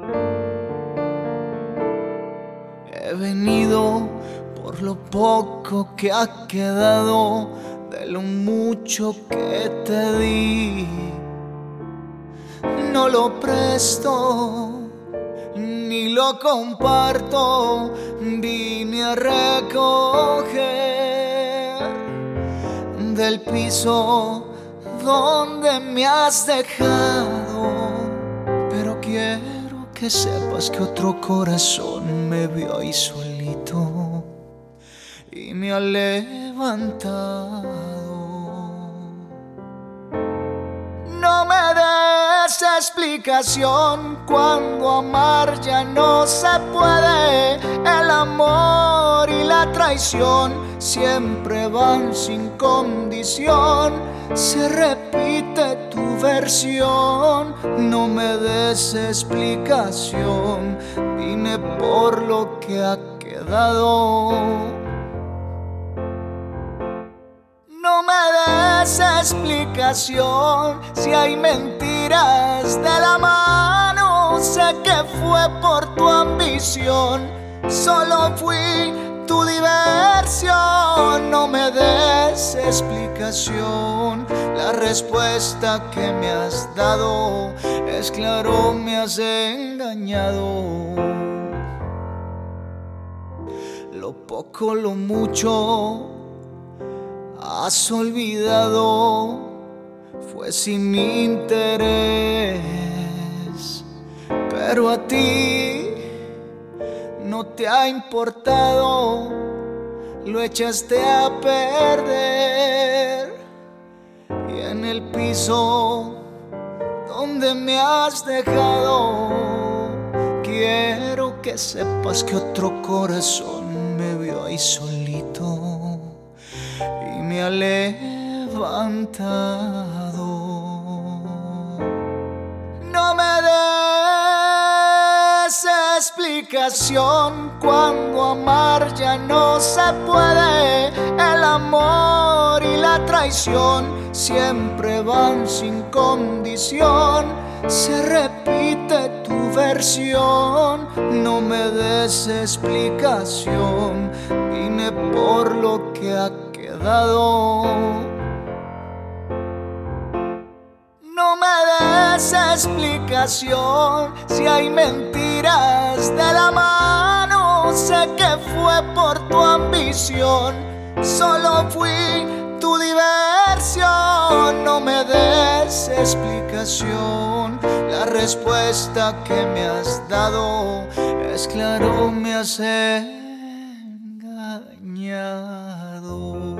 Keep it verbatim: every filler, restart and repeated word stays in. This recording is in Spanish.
He venido por lo poco que ha quedado de lo mucho que te di. No lo presto ni lo comparto, vine a recoger del piso donde me has dejado. Pero quiero que sepas que otro corazón me vio ahí solito y me ha levantado. No me des explicación cuando amar ya no se puede. El amor y la traición siempre van sin condición. Se repite tu versión. No me des explicación, vine por lo que ha quedado. No me des explicación si hay mentiras de la mano. Sé que fue por tu ambición, solo fui tu diversión. No me des explicación, la respuesta que me has dado es claro, me has engañado. Lo poco, lo mucho has olvidado, fue sin interés, pero a ti no te ha importado, lo echaste a perder. Y en el piso donde me has dejado, quiero que sepas que otro corazón me vio ahí solito y me ha levantado. No me des explicación cuando amar ya no se puede. El amor y la traición siempre van sin condición. Se repite tu versión. No me des explicación, vine por lo que ha quedado. No me des explicación si hay mentiras de la mano. Sé que fue por tu ambición, solo fui tu diversión. No me des explicación, la respuesta que me has dado es claro, me has engañado.